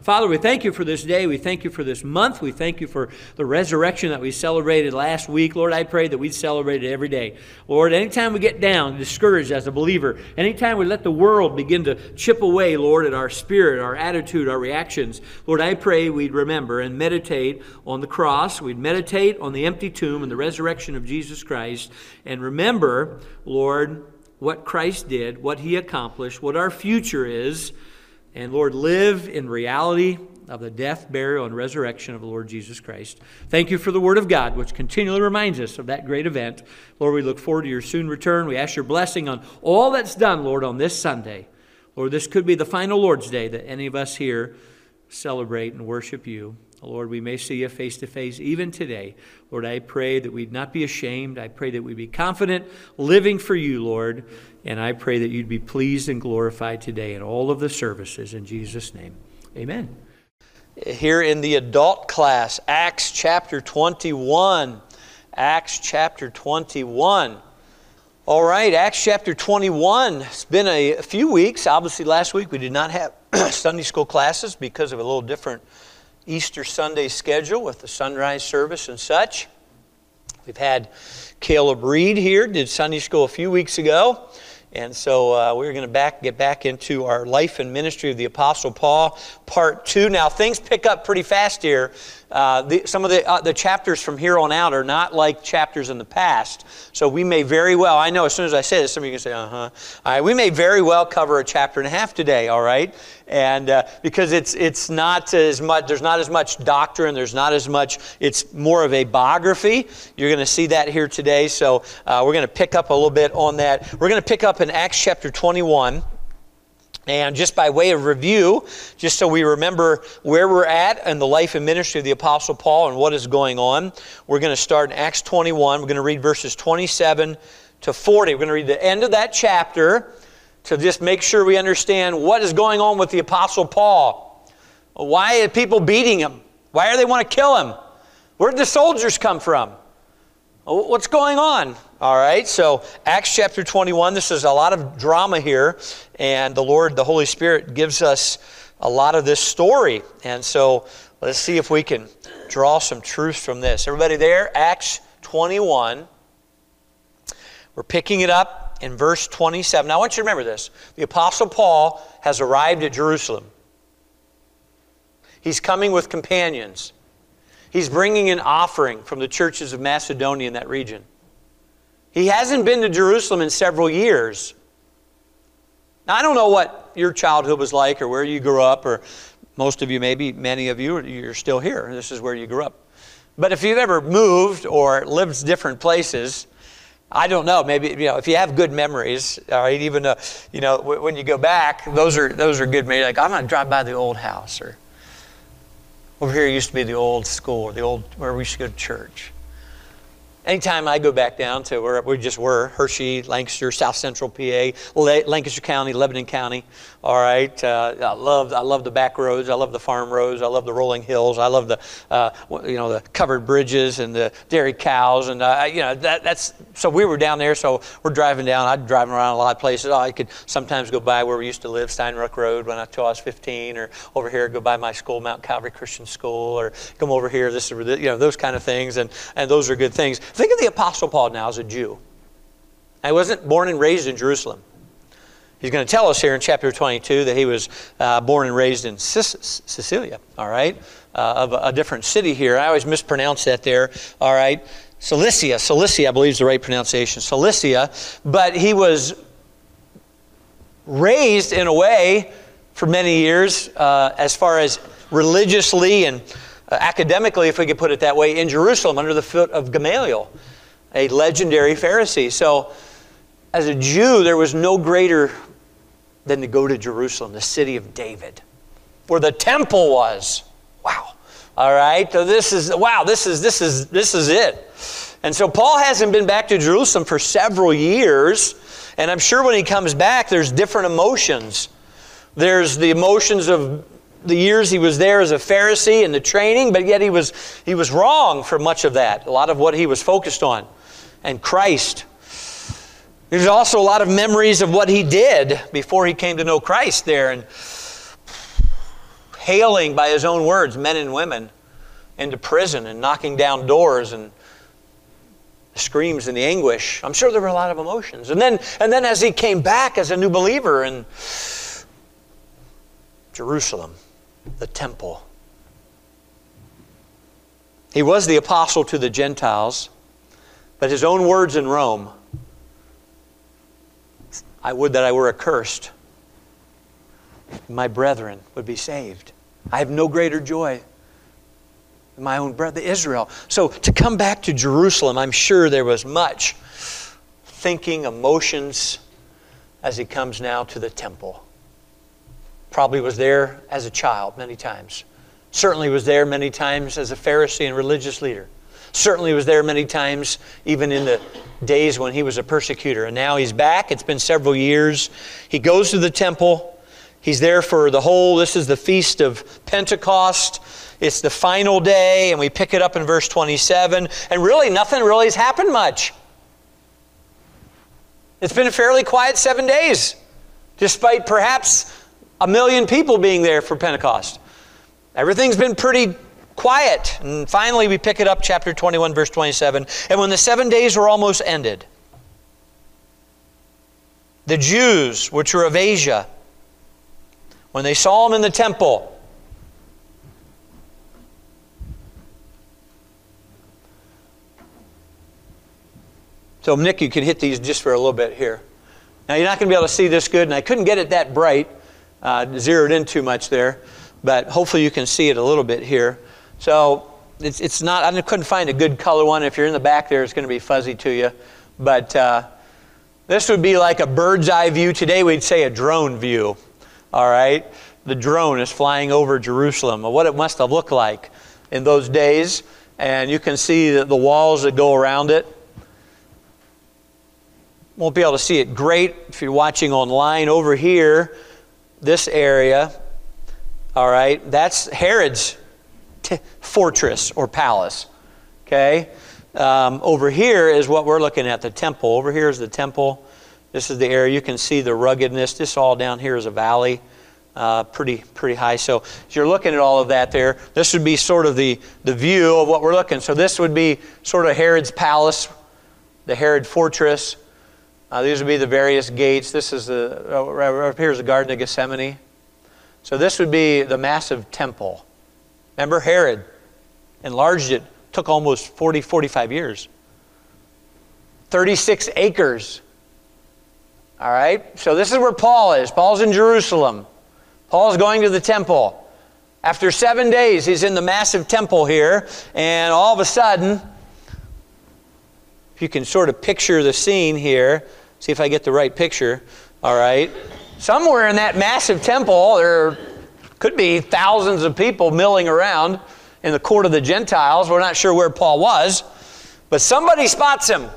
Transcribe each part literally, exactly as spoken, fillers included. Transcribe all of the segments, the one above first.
Father, we thank you for this day. We thank you for this month. We thank you for the resurrection that we celebrated last week. Lord, I pray that we celebrate it every day. Lord, anytime we get down, discouraged as a believer, anytime we let the world begin to chip away, Lord, at our spirit, our attitude, our reactions, Lord, I pray we'd remember and meditate on the cross. We'd meditate on the empty tomb and the resurrection of Jesus Christ. And remember, Lord, what Christ did, what he accomplished, what our future is. And Lord, live in reality of the death, burial, and resurrection of the Lord Jesus Christ. Thank you for the Word of God, which continually reminds us of that great event. Lord, we look forward to your soon return. We ask your blessing on all that's done, Lord, on this Sunday. Lord, this could be the final Lord's Day that any of us here celebrate and worship you. Lord, we may see you face to face even today. Lord, I pray that we'd not be ashamed. I pray that we'd be confident living for you, Lord. And I pray that you'd be pleased and glorified today in all of the services. In Jesus' name, amen. Here in the adult class, Acts chapter twenty-one. Acts chapter twenty-one. All right, Acts chapter twenty-one. It's been a, a few weeks. Obviously, last week we did not have Sunday school classes because of a little different Easter Sunday schedule with the sunrise service and such. We've had Caleb Reed here, did Sunday school a few weeks ago. And so uh, we're going to back get back into our life and ministry of the Apostle Paul, part two. Now, things pick up pretty fast here. Uh, the, some of the, uh, the chapters from here on out are not like chapters in the past. So we may very well, I know as soon as I say this, some of you can say, uh-huh. All right, we may very well cover a chapter and a half today, all right? And uh, because it's it's not as much, there's not as much doctrine, there's not as much, it's more of a biography. You're going to see that here today. So uh, we're going to pick up a little bit on that. We're going to pick up in Acts chapter twenty-one. And just by way of review, just so we remember where we're at in the life and ministry of the Apostle Paul and what is going on, we're going to start in Acts twenty-one. We're going to read verses twenty-seven to forty. We're going to read the end of that chapter to just make sure we understand what is going on with the Apostle Paul. Why are people beating him? Why do they want to kill him? Where did the soldiers come from? What's going on? All right, so Acts chapter twenty-one, this is a lot of drama here, and the Lord, the Holy Spirit, gives us a lot of this story. And so let's see if we can draw some truths from this. Everybody there? Acts twenty-one. We're picking it up in verse twenty-seven. Now I want you to remember this. The Apostle Paul has arrived at Jerusalem. He's coming with companions. He's bringing an offering from the churches of Macedonia in that region. He hasn't been to Jerusalem in several years. Now, I don't know what your childhood was like or where you grew up, or most of you, maybe many of you, you're still here. This is where you grew up. But if you've ever moved or lived different places, I don't know, maybe, you know, if you have good memories, all right, even, uh, you know, when you go back, those are those are good memories. Like, I'm going to drive by the old house, or over here used to be the old school, or the old, where we used to go to church. Anytime I go back down to where we just were, Hershey, Lancaster, South Central P A, Lancaster County, Lebanon County, all right. Uh, I love I love the back roads. I love the farm roads. I love the rolling hills. I love the uh, you know the covered bridges and the dairy cows, and uh, you know that that's so we were down there. So we're driving down. I'm driving around a lot of places. Oh, I could sometimes go by where we used to live, Steinruck Road, when I till I was fifteen, or over here go by my school, Mount Calvary Christian School, or come over here. This is you know those kind of things, and and those are good things. Think of the Apostle Paul now as a Jew. He wasn't born and raised in Jerusalem. He's going to tell us here in chapter twenty-two that he was uh, born and raised in Sicilia, all right, uh, of a, a different city here. I always mispronounce that there, all right. Cilicia, Cilicia, I believe is the right pronunciation, Cilicia. But he was raised in a way for many years uh, as far as religiously and uh, academically, if we could put it that way, in Jerusalem under the foot of Gamaliel, a legendary Pharisee. So as a Jew, there was no greater than to go to Jerusalem, the city of David, where the temple was. Wow. All right. So this is wow. This is this is this is it. And so Paul hasn't been back to Jerusalem for several years, and I'm sure when he comes back, there's different emotions. There's the emotions of the years he was there as a Pharisee and the training, but yet he was he was wrong for much of that. A lot of what he was focused on, and Christ. There's also a lot of memories of what he did before he came to know Christ there, and hailing by his own words men and women into prison and knocking down doors and the screams and the anguish. I'm sure there were a lot of emotions. And then, and then as he came back as a new believer in Jerusalem, the temple, he was the apostle to the Gentiles, but his own words in Rome, I would that I were accursed. My brethren would be saved. I have no greater joy than my own brother Israel. So to come back to Jerusalem, I'm sure there was much thinking, emotions, as he comes now to the temple. Probably was there as a child many times. Certainly was there many times as a Pharisee and religious leader. Certainly was there many times even in the days when he was a persecutor. And now he's back. It's been several years. He goes to the temple. He's there for the whole, this is the Feast of Pentecost. It's the final day, and we pick it up in verse twenty-seven. And really, nothing really has happened much. It's been a fairly quiet seven days, despite perhaps a million people being there for Pentecost. Everything's been pretty quiet. And finally, we pick it up, chapter twenty-one, verse twenty-seven. And when the seven days were almost ended, the Jews, which were of Asia, when they saw him in the temple, so Nick, you can hit these just for a little bit here. Now you're not going to be able to see this good, and I couldn't get it that bright, uh, zeroed in too much there, but hopefully you can see it a little bit here. So it's it's not, I couldn't find a good color one. If you're in the back there, it's going to be fuzzy to you. But uh, this would be like a bird's eye view. Today we'd say a drone view. All right? The drone is flying over Jerusalem, what it must have looked like in those days. And you can see the, the walls that go around it. Won't be able to see it great if you're watching online. Over here, this area, all right, that's Herod's t- fortress or palace. Okay? Um, over here is what we're looking at, the temple. Over here is the temple. This is the area. You can see the ruggedness. This all down here is a valley, uh, pretty pretty high. So as you're looking at all of that there, this would be sort of the, the view of what we're looking. So this would be sort of Herod's palace, the Herod fortress. Uh, these would be the various gates. This is the, uh, right up here is the Garden of Gethsemane. So this would be the massive temple. Remember, Herod enlarged it. Took almost forty, forty-five years. thirty-six acres. All right? So this is where Paul is. Paul's in Jerusalem. Paul's going to the temple. After seven days, he's in the massive temple here. And all of a sudden, if you can sort of picture the scene here, see if I get the right picture. All right? Somewhere in that massive temple, there could be thousands of people milling around in the court of the Gentiles. We're not sure where Paul was, but somebody spots him.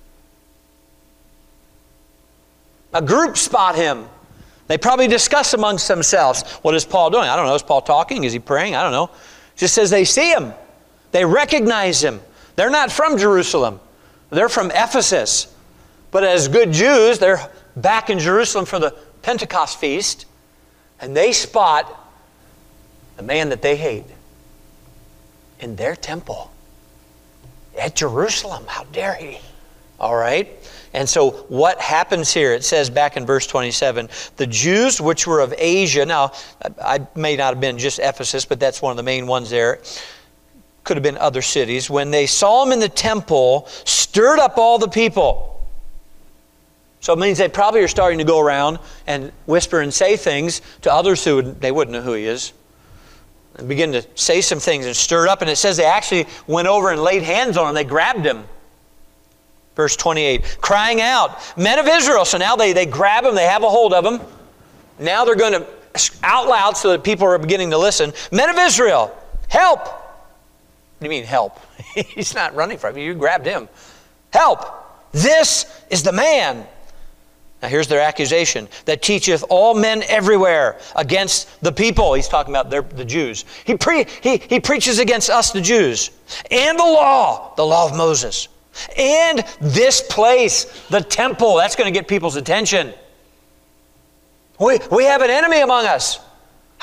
A group spot him. They probably discuss amongst themselves, what is Paul doing? I don't know. Is Paul talking? Is he praying? I don't know. It just says they see him. They recognize him. They're not from Jerusalem. They're from Ephesus. But as good Jews, they're back in Jerusalem for the Pentecost feast, and they spot the man that they hate in their temple at Jerusalem. How dare he? All right? And so what happens here? It says back in verse twenty-seven, the Jews which were of Asia, now I may not have been just Ephesus, but that's one of the main ones there. Could have been other cities. When they saw him in the temple, stirred up all the people. So it means they probably are starting to go around and whisper and say things to others who would, they wouldn't know who he is. And begin to say some things and stir it up. And it says they actually went over and laid hands on him. They grabbed him. Verse twenty-eight, crying out, men of Israel. So now they, they grab him, they have a hold of him. Now they're going to, out loud so that people are beginning to listen, men of Israel, help. What do you mean help? He's not running from you, you grabbed him. Help, this is the man. Now here's their accusation, that teacheth all men everywhere against the people. He's talking about their, the Jews. He, pre, he, he preaches against us, the Jews, and the law, the law of Moses. And this place, the temple, that's going to get people's attention. We, we have an enemy among us.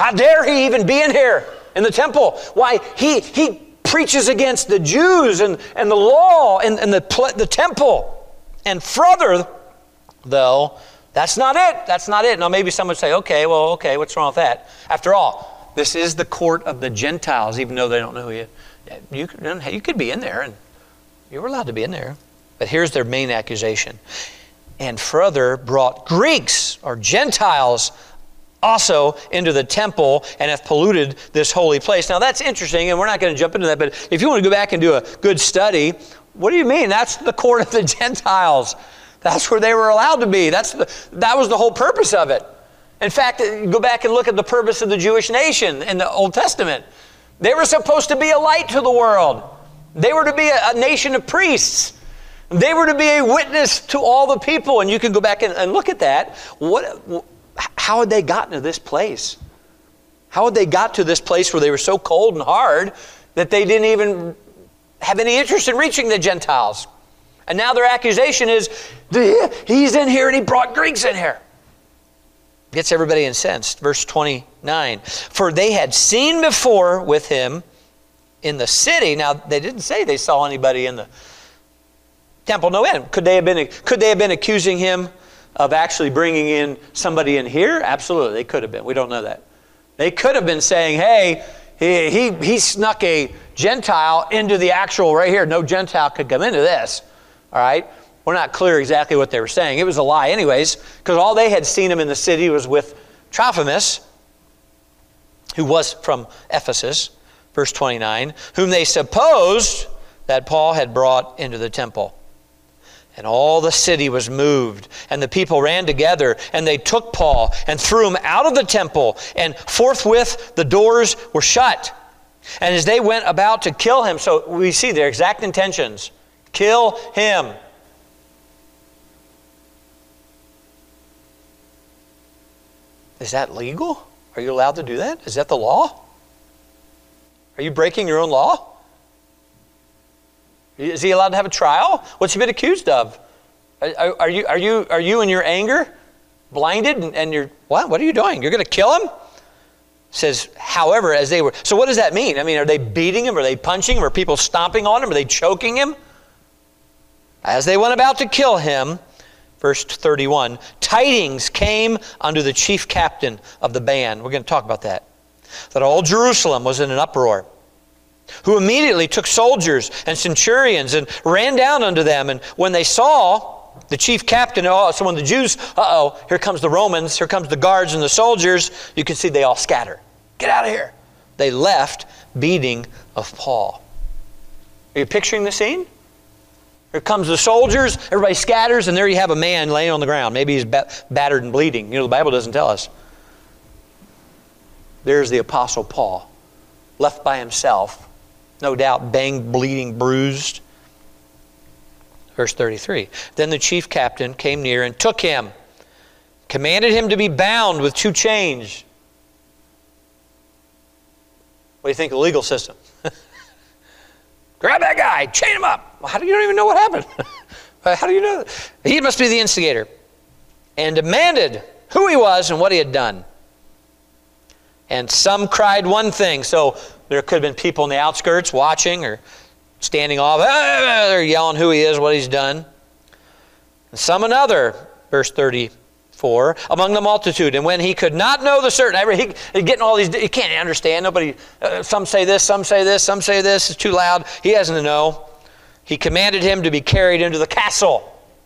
How dare he even be in here in the temple? Why, he he preaches against the Jews and, and the law and, and the, the temple. And further, though, that's not it. That's not it. Now maybe someone would say, okay, well, okay, what's wrong with that? After all, this is the court of the Gentiles, even though they don't know who you you could, you could be in there, and you were allowed to be in there. But here's their main accusation. And further brought Greeks or Gentiles also into the temple and have polluted this holy place. Now that's interesting, and we're not going to jump into that, but if you want to go back and do a good study, what do you mean? That's the court of the Gentiles. That's where they were allowed to be. That's the, that was the whole purpose of it. In fact, go back and look at the purpose of the Jewish nation in the Old Testament. They were supposed to be a light to the world. They were to be a, a nation of priests. They were to be a witness to all the people. And you can go back and, and look at that. What, how had they gotten to this place? How had they got to this place where they were so cold and hard that they didn't even have any interest in reaching the Gentiles? And now their accusation is, he's in here and he brought Greeks in here. Gets everybody incensed. Verse twenty-nine. For they had seen before with him in the city. Now, they didn't say they saw anybody in the temple. No end. Could they have been, could they have been accusing him of actually bringing in somebody in here? Absolutely, they could have been. We don't know that. They could have been saying, hey, he, he, he snuck a Gentile into the actual right here. No Gentile could come into this. All right? We're not clear exactly what they were saying. It was a lie anyways, because all they had seen him in the city was with Trophimus, who was from Ephesus, verse twenty-nine, whom they supposed that Paul had brought into the temple. And all the city was moved, and the people ran together, and they took Paul and threw him out of the temple, and forthwith the doors were shut. And as they went about to kill him, so we see their exact intentions. Kill him. Is that legal? Are you allowed to do that? Is that the law? Are you breaking your own law? Is he allowed to have a trial? What's he been accused of? Are, are you are you are you in your anger blinded and, and you're what? What are you doing? You're going to kill him? It says, however, as they were. So what does that mean? I mean, are they beating him? Are they punching him? Are people stomping on him? Are they choking him? As they went about to kill him, verse thirty-one, tidings came unto the chief captain of the band. We're going to talk about that. That all Jerusalem was in an uproar. Who immediately took soldiers and centurions and ran down unto them. And when they saw the chief captain, oh, so when the Jews, uh-oh, here comes the Romans, here comes the guards and the soldiers, you can see they all scatter. Get out of here. They left beating of Paul. Are you picturing the scene? Here comes the soldiers, everybody scatters, and there you have a man laying on the ground. Maybe he's battered and bleeding. You know, the Bible doesn't tell us. There's the Apostle Paul, left by himself, no doubt banged, bleeding, bruised. Verse thirty-three. Then the chief captain came near and took him, commanded him to be bound with two chains. What do you think of the legal system? Grab that guy, chain him up. Well, how do you don't even know what happened? How do you know that? He must be the instigator. And demanded who he was and what he had done. And some cried one thing. So there could have been people in the outskirts watching or standing off. Ah, they're yelling who he is, what he's done. And some another, verse thirty-four, among the multitude. And when he could not know the certain, he, he getting all these, he can't understand. Nobody, uh, some say this, some say this, some say this. It's too loud. He hasn't to know. He commanded him to be carried into the castle.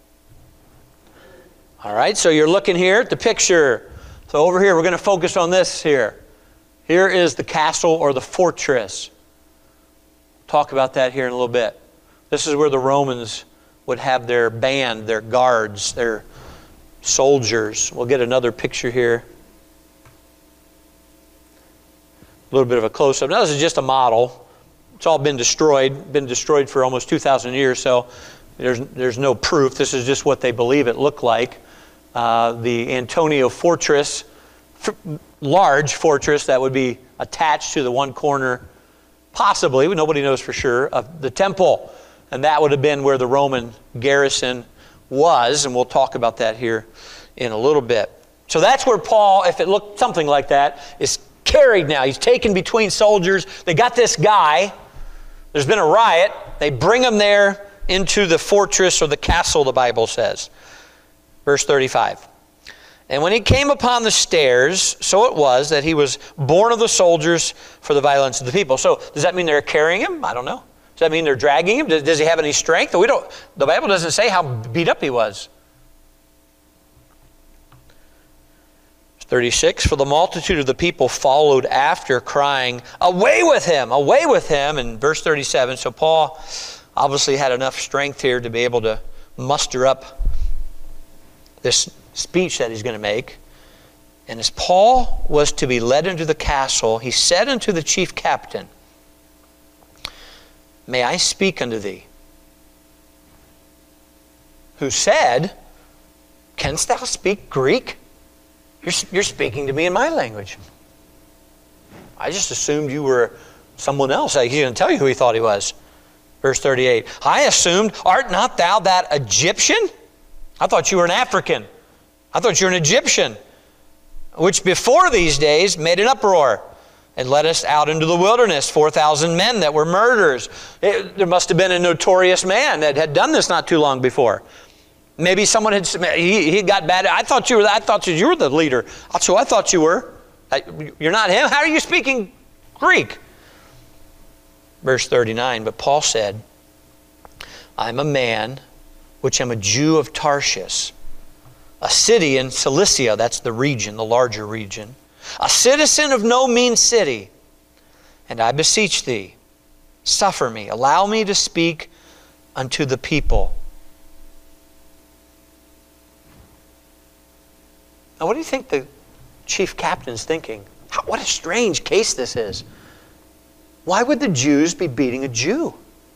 All right, so you're looking here at the picture. So over here, we're going to focus on this here. Here is the castle or the fortress. Talk about that here in a little bit. This is where the Romans would have their band, their guards, their soldiers. We'll get another picture here. A little bit of a close-up. Now this is just a model. It's all been destroyed. Been destroyed for almost two thousand years, so there's, there's no proof. This is just what they believe it looked like. Uh, the Antonia Fortress, f- large fortress that would be attached to the one corner, possibly, nobody knows for sure, of the temple. And that would have been where the Roman garrison was, and we'll talk about that here in a little bit. So that's where Paul, if it looked something like that, is carried now. He's taken between soldiers. They got this guy. There's been a riot. They bring him there into the fortress or the castle, the Bible says. Verse thirty-five. And when he came upon the stairs, so it was that he was born of the soldiers for the violence of the people. So does that mean they're carrying him? I don't know. Does that mean they're dragging him? Does, does he have any strength? We don't. The Bible doesn't say how beat up he was. thirty-six, for the multitude of the people followed after, crying, away with him, away with him. And verse thirty-seven, so Paul obviously had enough strength here to be able to muster up this speech that he's going to make. And as Paul was to be led into the castle, he said unto the chief captain, may I speak unto thee? Who said, canst thou speak Greek? You're, you're speaking to me in my language. I just assumed you were someone else. He didn't tell you who he thought he was. Verse thirty-eight, I assumed, art not thou that Egyptian? I thought you were an African. I thought you were an Egyptian, which before these days made an uproar and led us out into the wilderness, four thousand men that were murderers. It, there must have been a notorious man that had done this not too long before. Maybe someone had, he, he got bad. I thought you were, I thought you were the leader. That's who I thought you were. You're not him? How are you speaking Greek? Verse thirty-nine, but Paul said, I'm a man which am a Jew of Tarshish, a city in Cilicia, that's the region, the larger region, a citizen of no mean city. And I beseech thee, suffer me, allow me to speak unto the people. Now, what do you think the chief captain's thinking? How, what a strange case this is. Why would the Jews be beating a Jew?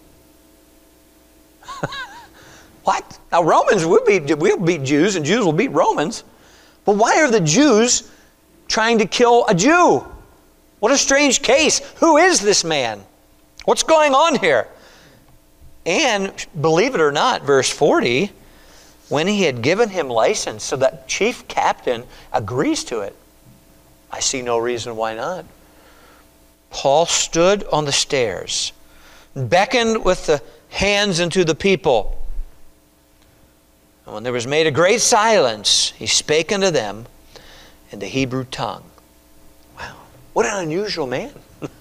What? Now, Romans will beat, we'll beat Jews and Jews will beat Romans. But why are the Jews trying to kill a Jew? What a strange case. Who is this man? What's going on here? And believe it or not, verse forty, when he had given him license, so that chief captain agrees to it. I see no reason why not. Paul stood on the stairs, beckoned with the hands unto the people. And when there was made a great silence, he spake unto them in the Hebrew tongue. Wow, what an unusual man.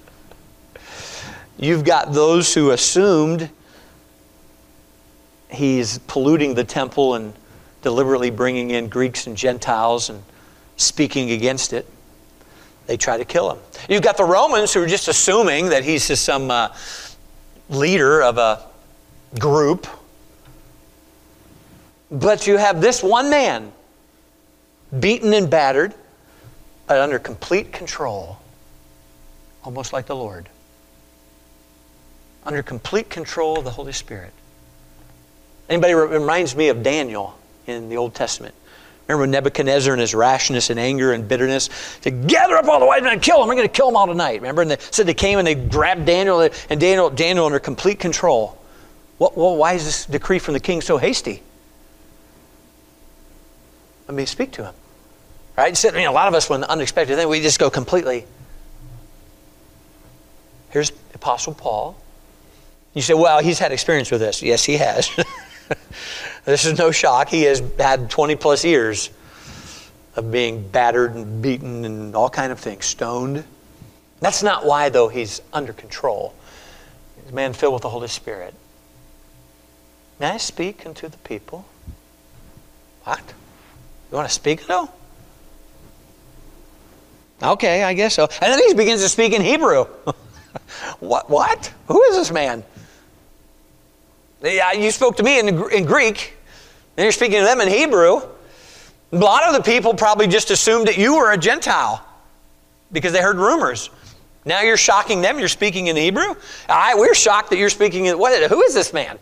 You've got those who assumed he's polluting the temple and deliberately bringing in Greeks and Gentiles and speaking against it. They try to kill him. You've got the Romans who are just assuming that he's just some uh, leader of a group. But you have this one man, beaten and battered, but under complete control, almost like the Lord. Under complete control of the Holy Spirit. Anybody reminds me of Daniel in the Old Testament. Remember when Nebuchadnezzar and his rashness and anger and bitterness said, gather up all the wise men and kill them. We're going to kill them all tonight. Remember? And they said they came and they grabbed Daniel, and Daniel, Daniel under complete control. Well, well, why is this decree from the king so hasty? Let me speak to him. Right? So, I mean, a lot of us, when the unexpected thing, we just go completely. Here's Apostle Paul. You say, well, he's had experience with this. Yes, he has. This is no shock. He has had twenty plus years of being battered and beaten and all kind of things, stoned. That's not why, though, he's under control. He's a man filled with the Holy Spirit. May I speak unto the people? What? You want to speak, though? Okay, I guess so. And then he begins to speak in Hebrew. What? What? Who is this man? You spoke to me in, in Greek, and you're speaking to them in Hebrew. A lot of the people probably just assumed that you were a Gentile because they heard rumors. Now you're shocking them. You're speaking in Hebrew. I, we're shocked that you're speaking in. What? Who is this man?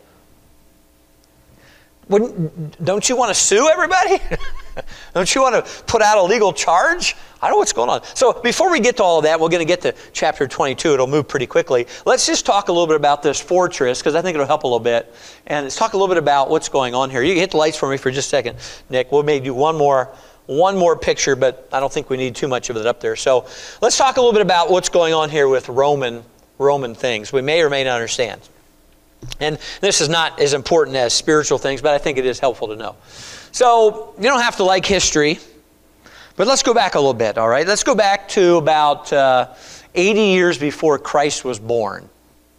Wouldn't, don't you want to sue everybody? Don't you want to put out a legal charge? I don't know what's going on. So before we get to all of that, we're going to get to chapter twenty-two. It'll move pretty quickly. Let's just talk a little bit about this fortress, because I think it'll help a little bit. And let's talk a little bit about what's going on here. You can hit the lights for me for just a second, Nick. We'll maybe do one more, one more picture, but I don't think we need too much of it up there. So let's talk a little bit about what's going on here with Roman Roman things. We may or may not understand. And this is not as important as spiritual things, but I think it is helpful to know. So you don't have to like history, but let's go back a little bit, all right? Let's go back to about uh, eighty years before Christ was born.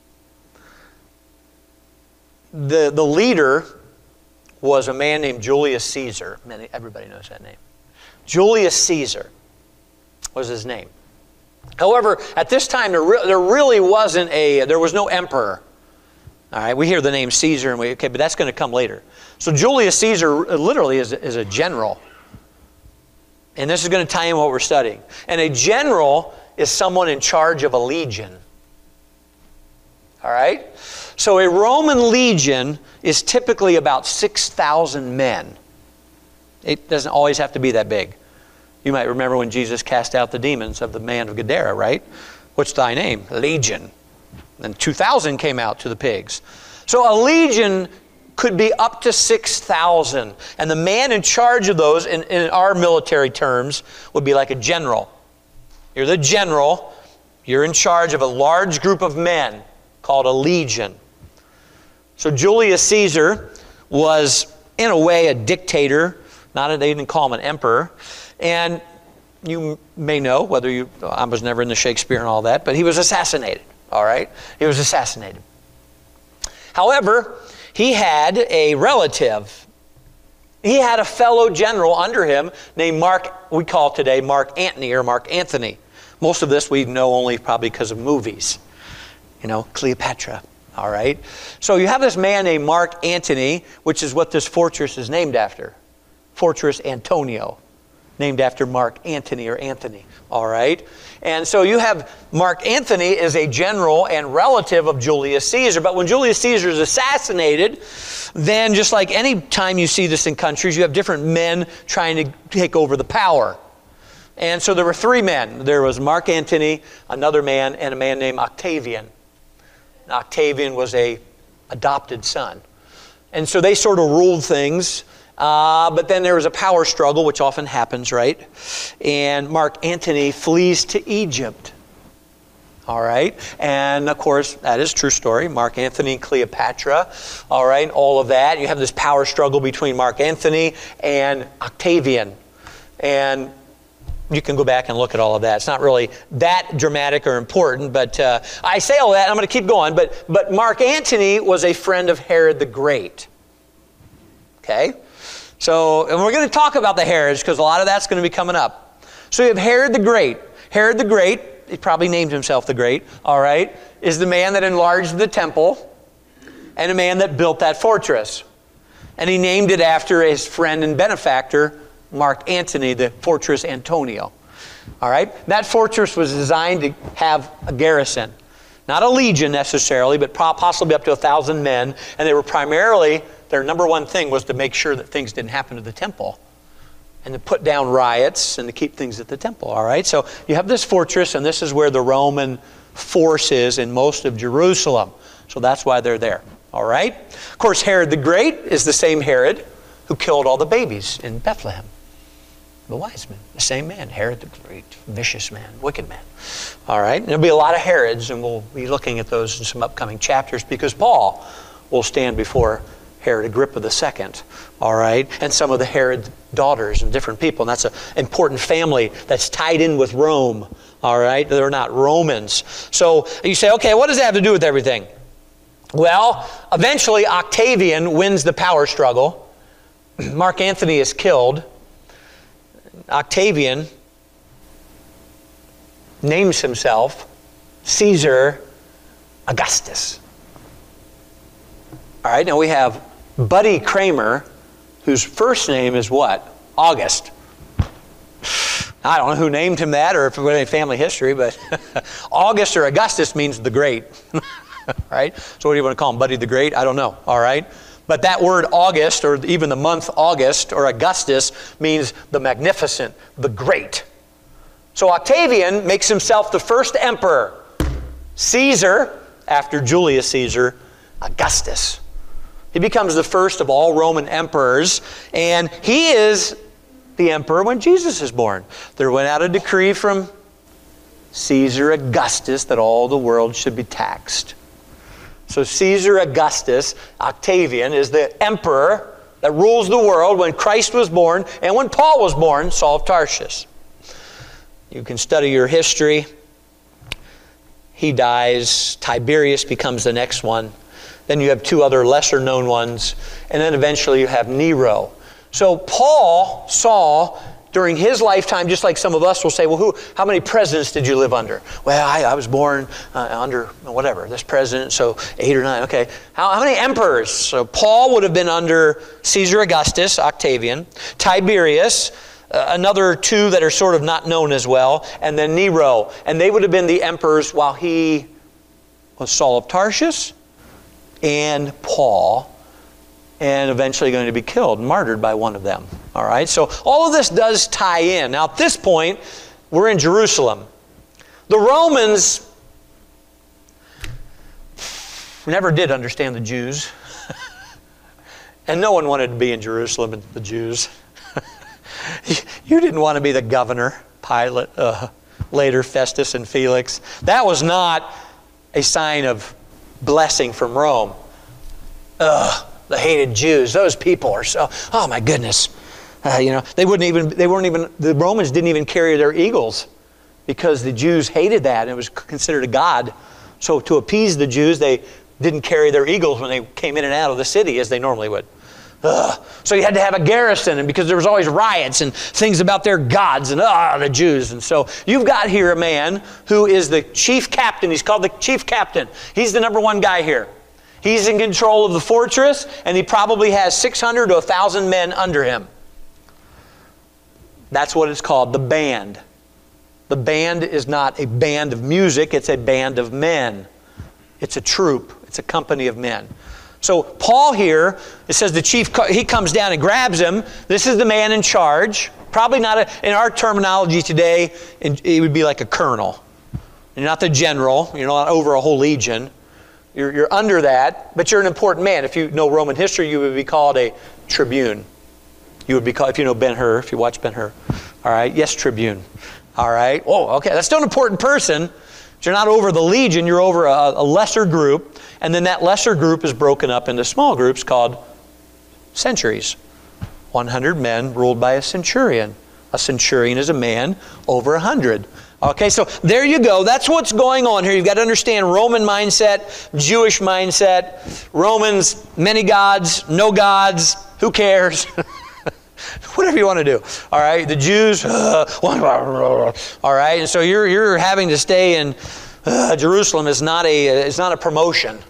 The, the leader was a man named Julius Caesar. Many, everybody knows that name. Julius Caesar was his name. However, at this time, there, re- there really wasn't a, there was no emperor. All right, we hear the name Caesar, and we, okay, but that's going to come later. So Julius Caesar literally is, is a general. And this is going to tie in what we're studying. And a general is someone in charge of a legion. All right? So a Roman legion is typically about six thousand men. It doesn't always have to be that big. You might remember when Jesus cast out the demons of the man of Gadara, right? What's thy name? Legion. And two thousand came out to the pigs. So a legion could be up to six thousand. And the man in charge of those, in, in our military terms, would be like a general. You're the general. You're in charge of a large group of men called a legion. So Julius Caesar was, in a way, a dictator. Not a, they didn't call him an emperor. And you may know, whether you, I was never in the Shakespeare and all that, but he was assassinated, all right? He was assassinated. However, he had a relative. He had a fellow general under him named Mark, we call today Mark Antony or Mark Anthony. Most of this we know only probably because of movies. You know, Cleopatra, all right? So you have this man named Mark Antony, which is what this fortress is named after. Fortress Antonio, named after Mark Antony or Anthony, all right? And so you have Mark Antony is a general and relative of Julius Caesar. But when Julius Caesar is assassinated, then just like any time you see this in countries, you have different men trying to take over the power. And so there were three men. There was Mark Antony, another man, and a man named Octavian. And Octavian was a adopted son. And so they sort of ruled things. Uh, but then there was a power struggle, which often happens, right? And Mark Antony flees to Egypt. All right? And, of course, that is a true story. Mark Antony and Cleopatra. All right? All of that. You have this power struggle between Mark Antony and Octavian. And you can go back and look at all of that. It's not really that dramatic or important, but uh, I say all that, I'm going to keep going. But, but Mark Antony was a friend of Herod the Great. Okay? So, and we're going to talk about the Herods because a lot of that's going to be coming up. So you have Herod the Great. Herod the Great, he probably named himself the Great, all right, is the man that enlarged the temple and a man that built that fortress. And he named it after his friend and benefactor, Mark Antony, the Fortress Antonio. All right? That fortress was designed to have a garrison. Not a legion necessarily, but possibly up to a thousand men. And they were primarily, their number one thing was to make sure that things didn't happen to the temple. And to put down riots and to keep things at the temple. All right? So you have this fortress, and this is where the Roman force is in most of Jerusalem. So that's why they're there. All right? Of course, Herod the Great is the same Herod who killed all the babies in Bethlehem. The wise men, the same man, Herod the Great, vicious man, wicked man. All right, and there'll be a lot of Herods, and we'll be looking at those in some upcoming chapters because Paul will stand before Herod Agrippa the Second. All right, and some of the Herod daughters and different people, and that's an important family that's tied in with Rome. All right, they're not Romans. So you say, okay, what does that have to do with everything? Well, eventually Octavian wins the power struggle. Mark Antony is killed. Octavian names himself Caesar Augustus. All right, now we have Buddy Kramer, whose first name is what? August. I don't know who named him that or if it was any family history, but August or Augustus means the great. Right? So what do you want to call him? Buddy the Great? I don't know. All right? But that word August, or even the month August, or Augustus, means the magnificent, the great. So Octavian makes himself the first emperor. Caesar, after Julius Caesar, Augustus. He becomes the first of all Roman emperors, and he is the emperor when Jesus is born. There went out a decree from Caesar Augustus that all the world should be taxed. So Caesar Augustus, Octavian, is the emperor that rules the world when Christ was born and when Paul was born, Saul of Tarsus. You can study your history. He dies. Tiberius becomes the next one. Then you have two other lesser known ones. And then eventually you have Nero. So Paul saw during his lifetime, just like some of us will say, well, who, how many presidents did you live under? Well, I, I was born uh, under whatever, this president, so eight or nine. Okay. How, how many emperors? So Paul would have been under Caesar Augustus, Octavian, Tiberius, uh, another two that are sort of not known as well, and then Nero. And they would have been the emperors while he was Saul of Tarsus and Paul, and eventually going to be killed, martyred by one of them. All right, so all of this does tie in. Now, at this point, we're in Jerusalem. The Romans never did understand the Jews. And no one wanted to be in Jerusalem with the Jews. You didn't want to be the governor, Pilate, uh, later Festus and Felix. That was not a sign of blessing from Rome. Ugh. The hated Jews, those people are so, oh my goodness. Uh, you know, they wouldn't even, they weren't even, the Romans didn't even carry their eagles because the Jews hated that and it was considered a god. So to appease the Jews, they didn't carry their eagles when they came in and out of the city as they normally would. Ugh. So you had to have a garrison, and because there was always riots and things about their gods and ah, the Jews. And so you've got here a man who is the chief captain. He's called the chief captain. He's the number one guy here. He's in control of the fortress, and he probably has six hundred to one thousand men under him. That's what it's called, the band. The band is not a band of music, it's a band of men. It's a troop, it's a company of men. So Paul here, it says the chief, he comes down and grabs him. This is the man in charge. Probably not, a, in our terminology today, it would be like a colonel. You're not the general, you're not over a whole legion. You're, you're under that, but you're an important man. If you know Roman history, you would be called a tribune. You would be called, if you know Ben-Hur, if you watch Ben-Hur. All right, yes, tribune. All right, oh, okay, that's still an important person. But you're not over the legion, you're over a, a lesser group, and then that lesser group is broken up into small groups called centuries. one hundred men ruled by a centurion. A centurion is a man over one hundred. Okay, so there you go. That's what's going on here. You've got to understand Roman mindset, Jewish mindset. Romans, many gods, no gods, who cares? Whatever you want to do. All right, the Jews, uh, all right, and so you're you're having to stay in uh, Jerusalem is not a it's not a promotion.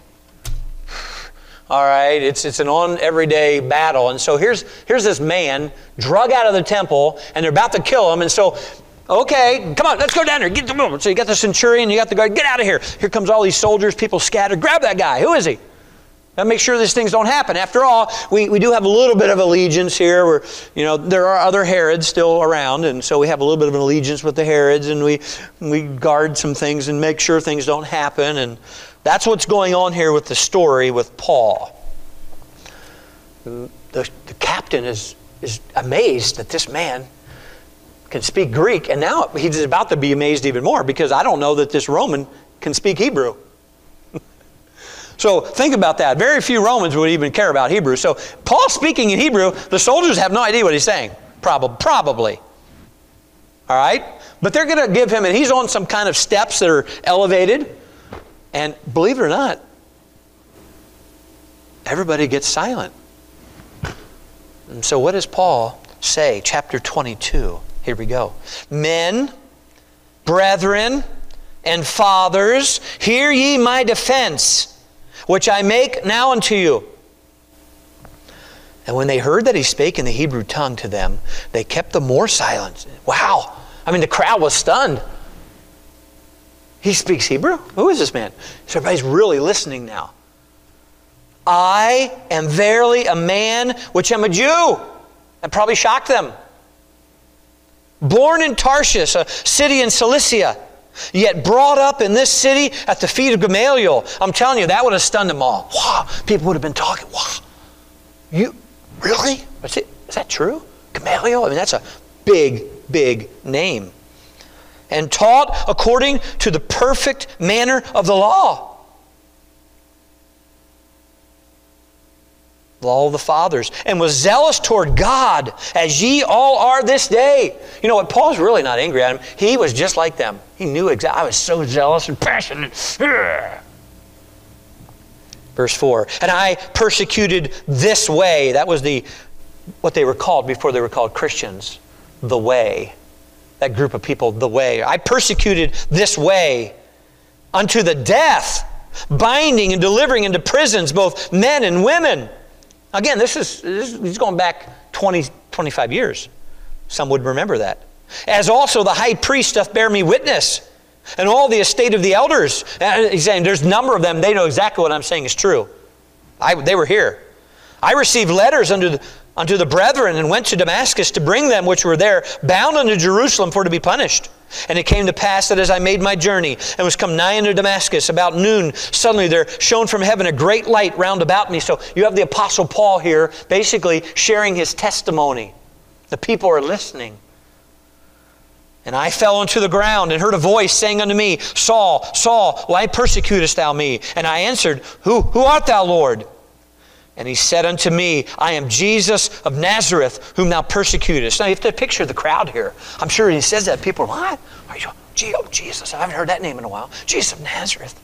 All right, it's it's an on everyday battle, and so here's here's this man drug out of the temple, and they're about to kill him, and so. Okay, come on, let's go down there. Get the moment. So you got the centurion, you got the guard. Get out of here. Here comes all these soldiers, people scattered. Grab that guy. Who is he? Now make sure these things don't happen. After all, we, we do have a little bit of allegiance here. Where, you know, there are other Herods still around, and so we have a little bit of an allegiance with the Herods, and we we guard some things and make sure things don't happen. And that's what's going on here with the story with Paul. The, the captain is is amazed that this man can speak Greek, and now he's about to be amazed even more because I don't know that this Roman can speak Hebrew. So think about that. Very few Romans would even care about Hebrew. So Paul speaking in Hebrew, the soldiers have no idea what he's saying. Prob- probably. All right? But they're going to give him, and he's on some kind of steps that are elevated. And believe it or not, everybody gets silent. And so what does Paul say? Chapter twenty-two. Here we go. Men, brethren, and fathers, hear ye my defense, which I make now unto you. And when they heard that he spake in the Hebrew tongue to them, they kept the more silent. Wow. I mean, the crowd was stunned. He speaks Hebrew? Who is this man? So everybody's really listening now. I am verily a man which am a Jew. That probably shocked them. Born in Tarshish, a city in Cilicia, yet brought up in this city at the feet of Gamaliel. I'm telling you, that would have stunned them all. Wow, people would have been talking. Wow, you, really? Is, it, is that true? Gamaliel, I mean, that's a big, big name. And taught according to the perfect manner of the law. Law of the fathers. And was zealous toward God, as ye all are this day. You know what? Paul's really not angry at him. He was just like them. He knew exactly. I was so zealous and passionate. Verse four. And I persecuted this way. That was the what they were called before they were called Christians. The way. That group of people, the way. I persecuted this way unto the death, binding and delivering into prisons both men and women. Again, this is, this is he's going back twenty, twenty-five years. Some would remember that. As also the high priest doth bear me witness, and all the estate of the elders. And he's saying there's a number of them. They know exactly what I'm saying is true. I, they were here. I received letters unto the, unto the brethren, and went to Damascus to bring them which were there, bound unto Jerusalem for to be punished. And it came to pass that as I made my journey, and was come nigh unto Damascus, about noon, suddenly there shone from heaven a great light round about me. So you have the Apostle Paul here, basically sharing his testimony. The people are listening. And I fell unto the ground, and heard a voice saying unto me, Saul, Saul, why persecutest thou me? And I answered, Who, who art thou, Lord? And he said unto me, I am Jesus of Nazareth, whom thou persecutest. Now you have to picture the crowd here. I'm sure he says that. People are, what? Are you, oh, Jesus, I haven't heard that name in a while. Jesus of Nazareth.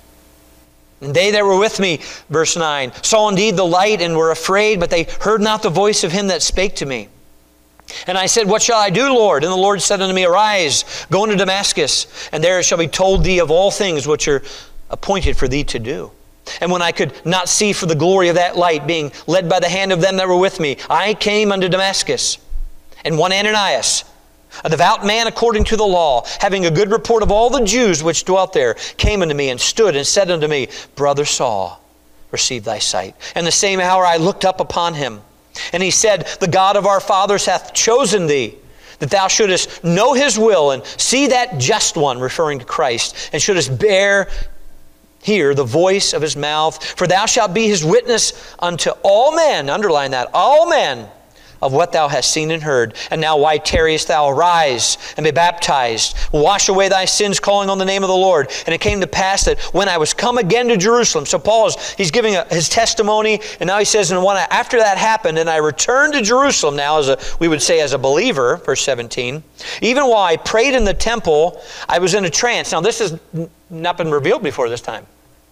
And they that were with me, verse nine, saw indeed the light and were afraid, but they heard not the voice of him that spake to me. And I said, What shall I do, Lord? And the Lord said unto me, Arise, go into Damascus, and there it shall be told thee of all things which are appointed for thee to do. And when I could not see for the glory of that light, being led by the hand of them that were with me, I came unto Damascus. And one Ananias, a devout man according to the law, having a good report of all the Jews which dwelt there, came unto me and stood and said unto me, Brother Saul, receive thy sight. And the same hour I looked up upon him. And he said, The God of our fathers hath chosen thee, that thou shouldest know his will, and see that just one, referring to Christ, and shouldest bear hear the voice of his mouth. For thou shalt be his witness unto all men, underline that, all men, of what thou hast seen and heard. And now why tarriest thou? Arise and be baptized. Wash away thy sins, calling on the name of the Lord. And it came to pass that when I was come again to Jerusalem, so Paul is he's giving a, his testimony, and now he says, and when I, after that happened, and I returned to Jerusalem, now as a we would say as a believer, verse seventeen, even while I prayed in the temple, I was in a trance. Now this has not been revealed before this time.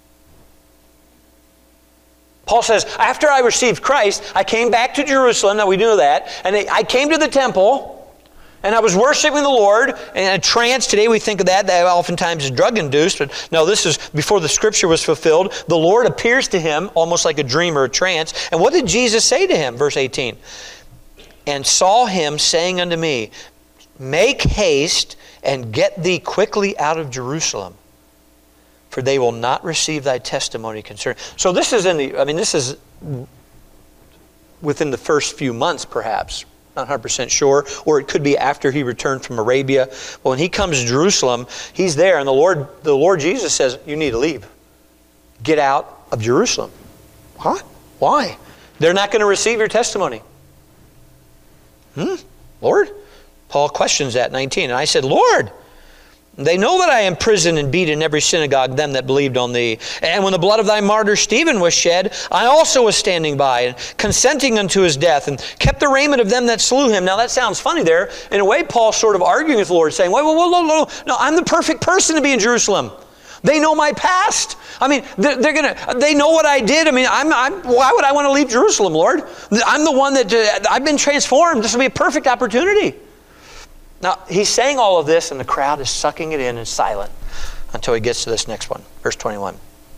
Paul says, after I received Christ, I came back to Jerusalem. Now we know that. And I came to the temple, and I was worshiping the Lord in a trance. Today we think of that. That oftentimes is drug-induced. But no, this is before the Scripture was fulfilled. The Lord appears to him almost like a dream or a trance. And what did Jesus say to him? Verse eighteen. And saw him saying unto me, Make haste and get thee quickly out of Jerusalem, for they will not receive thy testimony concerning. So this is in the, I mean, this is within the first few months, perhaps. Not one hundred percent sure. Or it could be after he returned from Arabia. But when he comes to Jerusalem, he's there, and the Lord, the Lord Jesus says, you need to leave. Get out of Jerusalem. What? Why? They're not going to receive your testimony. Hmm? Lord? Paul questions that, nineteen. And I said, Lord, they know that I am imprisoned and beat in every synagogue them that believed on thee. And when the blood of thy martyr Stephen was shed, I also was standing by, and consenting unto his death, and kept the raiment of them that slew him. Now that sounds funny there. In a way, Paul's sort of arguing with the Lord, saying, wait, wait, wait, no, no, no, I'm the perfect person to be in Jerusalem. They know my past. I mean, they're, they're gonna. They know what I did. I mean, I'm, I'm. Why would I want to leave Jerusalem, Lord? I'm the one that uh, I've been transformed. This will be a perfect opportunity. Now, he's saying all of this, and the crowd is sucking it in and silent until he gets to this next one, verse twenty-one.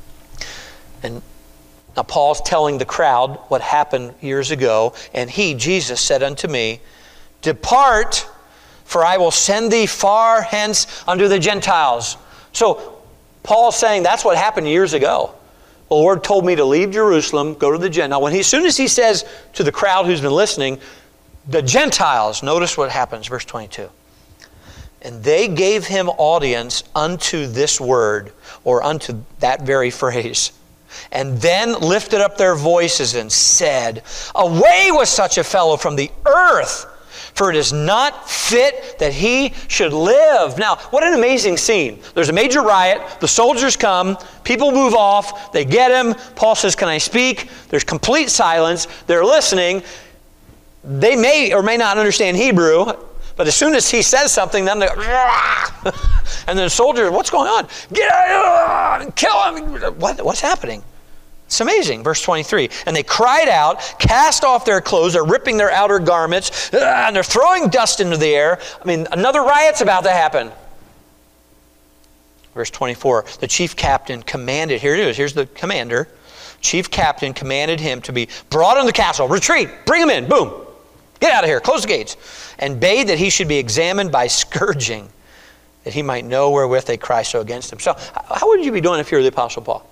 And now Paul's telling the crowd what happened years ago, and he, Jesus, said unto me, Depart, for I will send thee far hence unto the Gentiles. So Paul's saying that's what happened years ago. The Lord told me to leave Jerusalem, go to the Gentiles. Now, when he, as soon as he says to the crowd who's been listening, the Gentiles, notice what happens, verse twenty-two. And they gave him audience unto this word, or unto that very phrase. And then lifted up their voices and said, Away with such a fellow from the earth, For it is not fit that he should live. Now, what an amazing scene. There's a major riot. The soldiers come. People move off. They get him. Paul says, can I speak? There's complete silence. They're listening. They may or may not understand Hebrew, but as soon as he says something, then they go, and then the soldiers, what's going on? Get out of here! Kill him! What, what's happening? It's amazing. Verse twenty-three. And they cried out, cast off their clothes, they're ripping their outer garments, and they're throwing dust into the air. I mean, another riot's about to happen. Verse twenty-four. The chief captain commanded, here it is, here's the commander. Chief captain commanded him to be brought into the castle. Retreat! Bring him in! Boom! Get out of here! Close the gates! And bade that he should be examined by scourging, that he might know wherewith they cry so against him. So, how would you be doing if you were the Apostle Paul?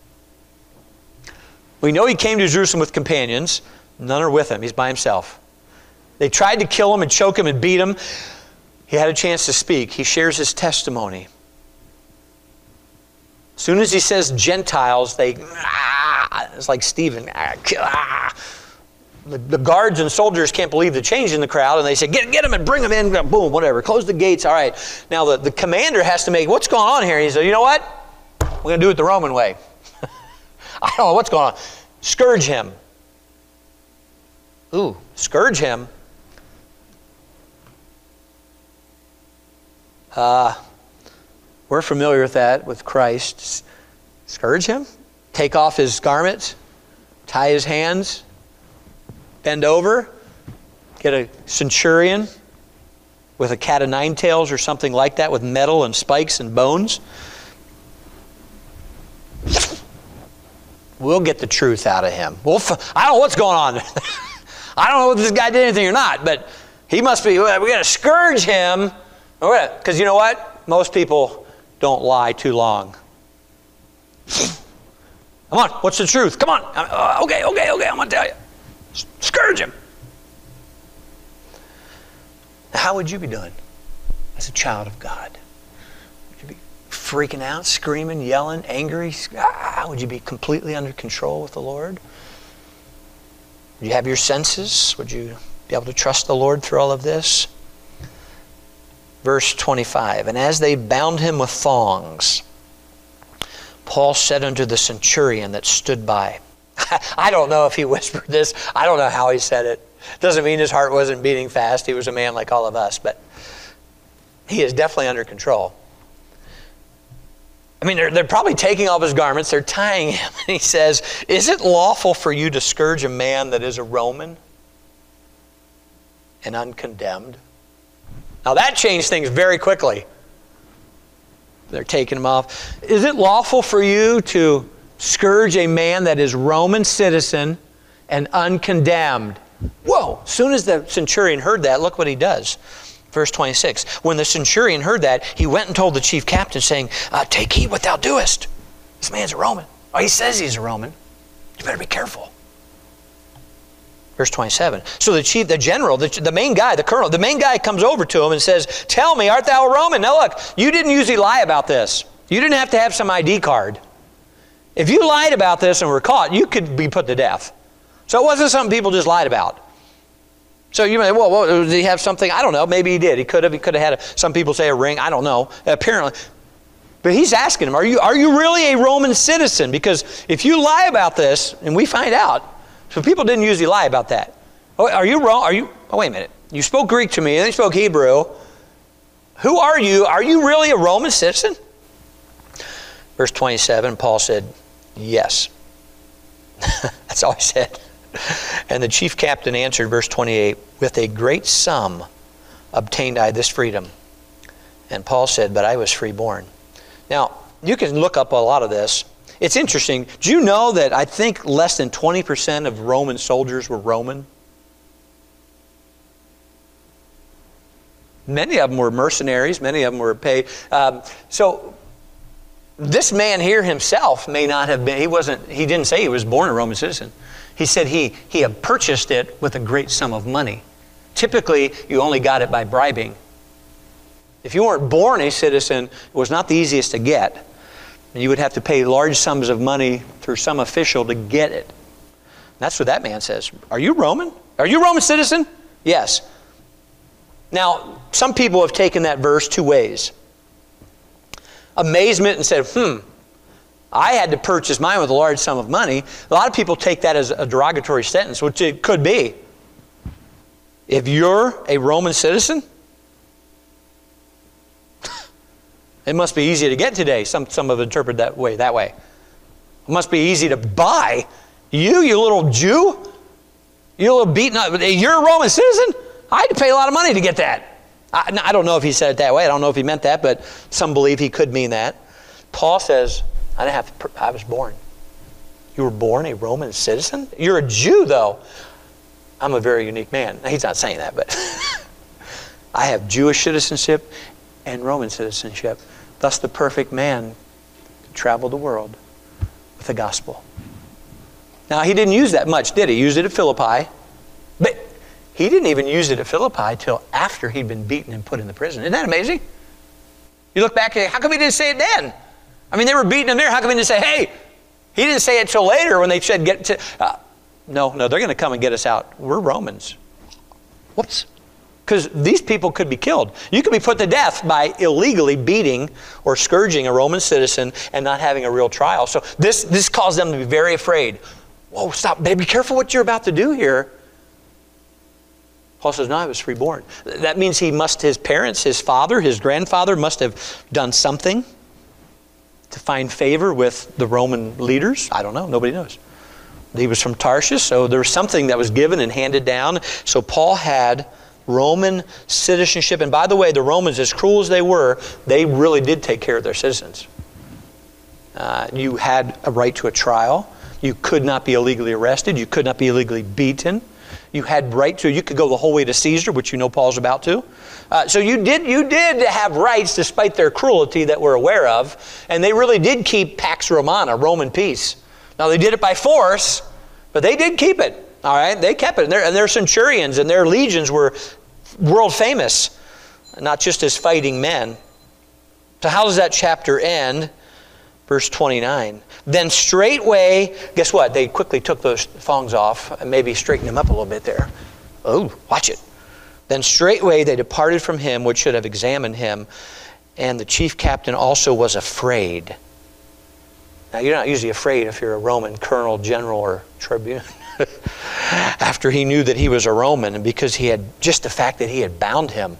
We know he came to Jerusalem with companions. None are with him. He's by himself. They tried to kill him and choke him and beat him. He had a chance to speak. He shares his testimony. As soon as he says Gentiles, they, ah, it's like Stephen. Ah, the, the guards and soldiers can't believe the change in the crowd, and they say, get, get him and bring him in. Boom, whatever. Close the gates. All right. Now the, the commander has to make, what's going on here? He said, you know what? We're going to do it the Roman way. I don't know what's going on. Scourge him. Ooh, scourge him. Uh, we're familiar with that with Christ. Scourge him. Take off his garments. Tie his hands. Bend over. Get a centurion with a cat of nine tails or something like that with metal and spikes and bones. We'll get the truth out of him. We'll f- I don't know what's going on. I don't know if this guy did anything or not, but he must be, we're going to scourge him. Because you know what? Most people don't lie too long. Come on, what's the truth? Come on. Uh, okay, okay, okay, I'm going to tell you. S- scourge him. Now, how would you be doing as a child of God? Would you be freaking out, screaming, yelling, angry? Ah, would you be completely under control with the Lord? Would you have your senses? Would you be able to trust the Lord through all of this? Verse twenty-five, and as they bound him with thongs, Paul said unto the centurion that stood by. I don't know if he whispered this. I don't know how he said it. Doesn't mean his heart wasn't beating fast. He was a man like all of us, but he is definitely under control. I mean, they're, they're probably taking off his garments. They're tying him. And he says, is it lawful for you to scourge a man that is a Roman and uncondemned? Now that changed things very quickly. They're taking him off. Is it lawful for you to scourge a man that is Roman citizen and uncondemned? Whoa! As soon as the centurion heard that, look what he does. Verse twenty-six, when the centurion heard that, he went and told the chief captain, saying, uh, take heed what thou doest. This man's a Roman. Oh, he says he's a Roman. You better be careful. Verse twenty-seven, so the chief, the general, the, the main guy, the colonel, the main guy comes over to him and says, tell me, art thou a Roman? Now look, you didn't usually lie about this. You didn't have to have some I D card. If you lied about this and were caught, you could be put to death. So it wasn't something people just lied about. So you may, well, well, did he have something? I don't know. Maybe he did. He could have. He could have had, a, some people say a ring. I don't know. Apparently. But he's asking him, are you, are you really a Roman citizen? Because if you lie about this, and we find out, so people didn't usually lie about that. Oh, are you wrong? Are you, oh, wait a minute. You spoke Greek to me, and then you spoke Hebrew. Who are you? Are you really a Roman citizen? Verse twenty-seven, Paul said, yes. That's all he said. And the chief captain answered, verse twenty-eight, with a great sum obtained I this freedom. And Paul said, but I was freeborn. Now, you can look up a lot of this. It's interesting. Do you know that I think less than twenty percent of Roman soldiers were Roman? Many of them were mercenaries. Many of them were paid. Um, so this man here himself may not have been, he wasn't, he didn't say he was born a Roman citizen. He said he, he had purchased it with a great sum of money. Typically, you only got it by bribing. If you weren't born a citizen, it was not the easiest to get. And you would have to pay large sums of money through some official to get it. And that's what that man says. Are you Roman? Are you a Roman citizen? Yes. Now, some people have taken that verse two ways. Amazement and said, hmm, I had to purchase mine with a large sum of money. A lot of people take that as a derogatory sentence, which it could be. If you're a Roman citizen, it must be easy to get today. Some, some have interpreted that way, that way. It must be easy to buy. You, you little Jew, you little beaten up, you're a Roman citizen? I had to pay a lot of money to get that. I, I don't know if he said it that way. I don't know if he meant that, but some believe he could mean that. Paul says, I didn't have to, I was born. You were born a Roman citizen? You're a Jew, though. I'm a very unique man. Now, he's not saying that, but I have Jewish citizenship and Roman citizenship. Thus, the perfect man traveled the world with the gospel. Now, he didn't use that much, did he? He used it at Philippi. But he didn't even use it at Philippi till after he'd been beaten and put in the prison. Isn't that amazing? You look back, how come he didn't say it then? I mean, they were beating him there. How come he didn't say, hey, he didn't say it till later when they said, get to... Uh, no, no, they're going to come and get us out. We're Romans. Whoops. Because these people could be killed. You could be put to death by illegally beating or scourging a Roman citizen and not having a real trial. So this, this caused them to be very afraid. Whoa, stop. Be careful what you're about to do here. Paul says, no, I was freeborn. That means he must, his parents, his father, his grandfather must have done something to find favor with the Roman leaders. I don't know. Nobody knows. He was from Tarshish, so there was something that was given and handed down. So Paul had Roman citizenship. And by the way, the Romans, as cruel as they were, they really did take care of their citizens. Uh, you had a right to a trial. You could not be illegally arrested. You could not be illegally beaten. You had right to, you could go the whole way to Caesar, which you know Paul's about to. Uh, so you did you did have rights despite their cruelty that we're aware of. And they really did keep Pax Romana, Roman peace. Now they did it by force, but they did keep it. All right, they kept it. And their, and their centurions and their legions were world famous, not just as fighting men. So how does that chapter end? Verse twenty-nine. Then straightway, guess what? They quickly took those thongs off and maybe straightened them up a little bit there. Oh, watch it. Then straightway they departed from him, which should have examined him. And the chief captain also was afraid. Now, you're not usually afraid if you're a Roman colonel, general, or tribune. After he knew that he was a Roman, and because he had, just the fact that he had bound him.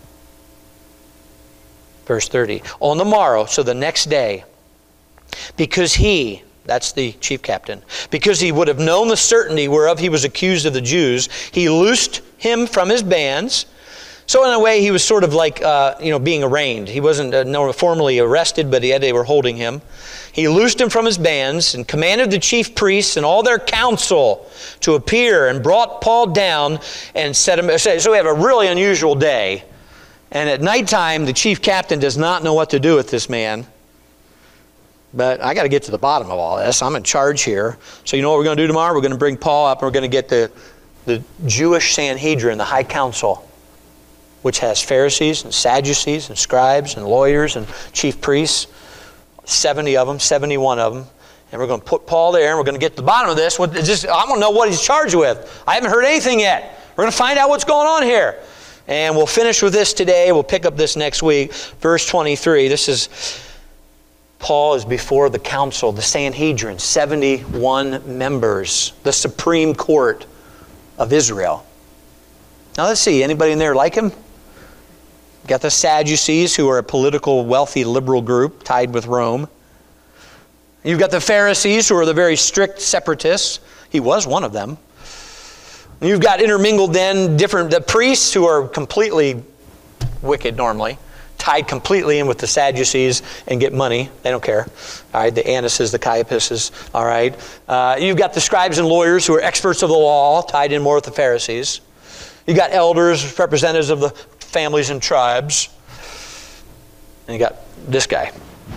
Verse thirty. On the morrow, so the next day, because he, that's the chief captain, because he would have known the certainty whereof he was accused of the Jews, he loosed him from his bands. So in a way, he was sort of like, uh, you know, being arraigned. He wasn't uh, no, formally arrested, but he had, they were holding him. He loosed him from his bands and commanded the chief priests and all their council to appear and brought Paul down and set him. So we have a really unusual day. And at nighttime, the chief captain does not know what to do with this man. But I got to get to the bottom of all this. I'm in charge here. So you know what we're going to do tomorrow? We're going to bring Paul up and we're going to get the, the Jewish Sanhedrin, the high council, which has Pharisees and Sadducees and scribes and lawyers and chief priests, seventy of them, seventy-one of them. And we're going to put Paul there and we're going to get to the bottom of this. What, just, I don't know what he's charged with. I haven't heard anything yet. We're going to find out what's going on here. And we'll finish with this today. We'll pick up this next week. Verse twenty-three, this is... Paul is before the council, the Sanhedrin, seventy-one members, the Supreme Court of Israel. Now let's see, anybody in there like him? Got the Sadducees, who are a political, wealthy, liberal group tied with Rome. You've got the Pharisees, who are the very strict separatists. He was one of them. You've got intermingled then different, the priests, who are completely wicked normally, tied completely in with the Sadducees and get money. They don't care. All right, the Annases, the Caiaphases. All right. Uh, you've got the scribes and lawyers who are experts of the law, tied in more with the Pharisees. You've got elders, representatives of the families and tribes. And you got this guy.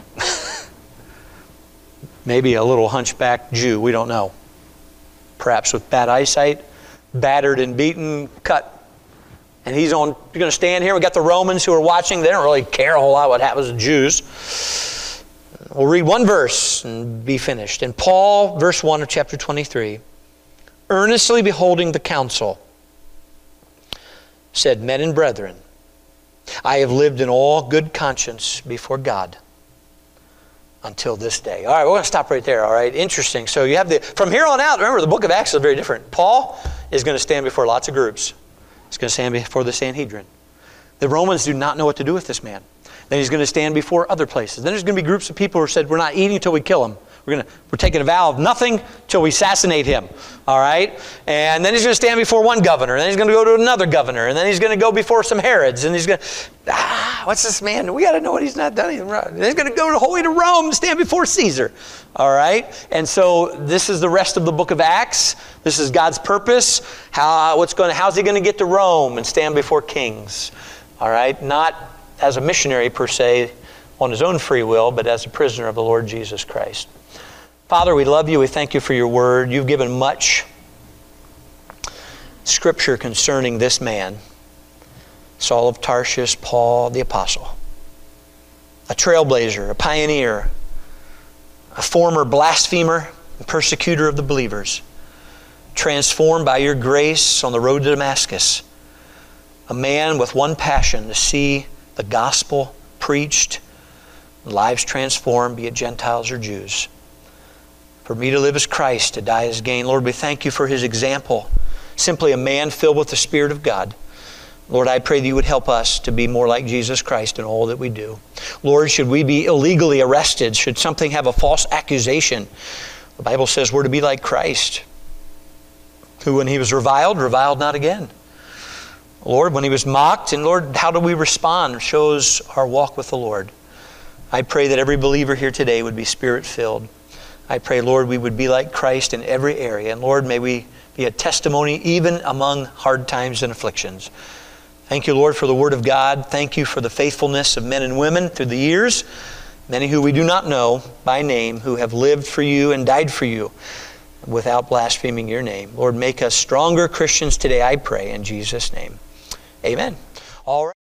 Maybe a little hunchback Jew, we don't know. Perhaps with bad eyesight, battered and beaten, cut. And he's on. You're going to stand here. We've got the Romans who are watching. They don't really care a whole lot what happens to Jews. We'll read one verse and be finished. And Paul, verse one of chapter twenty-three, earnestly beholding the council, said, Men and brethren, I have lived in all good conscience before God until this day. All right, we're going to stop right there, all right? Interesting. So you have the, from here on out, remember the book of Acts is very different. Paul is going to stand before lots of groups. He's going to stand before the Sanhedrin. The Romans do not know what to do with this man. Then he's going to stand before other places. Then there's going to be groups of people who said, we're not eating until we kill him. We're going to, we're taking a vow of nothing till we assassinate him. All right? And then he's going to stand before one governor. And then he's going to go to another governor. And then he's going to go before some Herods. And he's going to, ah, what's this man? We got to know what he's not done. And he's going to go to wholly to Rome and stand before Caesar. All right? And so this is the rest of the book of Acts. This is God's purpose. How, what's going to, how's he going to get to Rome and stand before kings? All right? Not as a missionary per se on his own free will, but as a prisoner of the Lord Jesus Christ. Father, we love you. We thank you for your word. You've given much scripture concerning this man, Saul of Tarshish, Paul the Apostle, a trailblazer, a pioneer, a former blasphemer and persecutor of the believers, transformed by your grace on the road to Damascus, a man with one passion to see the gospel preached, lives transformed, be it Gentiles or Jews. For me to live as Christ, to die as gain. Lord, we thank you for his example. Simply a man filled with the Spirit of God. Lord, I pray that you would help us to be more like Jesus Christ in all that we do. Lord, should we be illegally arrested, should something have a false accusation, the Bible says we're to be like Christ, who when he was reviled, reviled not again. Lord, when he was mocked, and Lord, how do we respond? Shows our walk with the Lord. I pray that every believer here today would be Spirit-filled. I pray, Lord, we would be like Christ in every area. And Lord, may we be a testimony even among hard times and afflictions. Thank you, Lord, for the Word of God. Thank you for the faithfulness of men and women through the years, many who we do not know by name, who have lived for you and died for you without blaspheming your name. Lord, make us stronger Christians today, I pray, in Jesus' name. Amen. All right.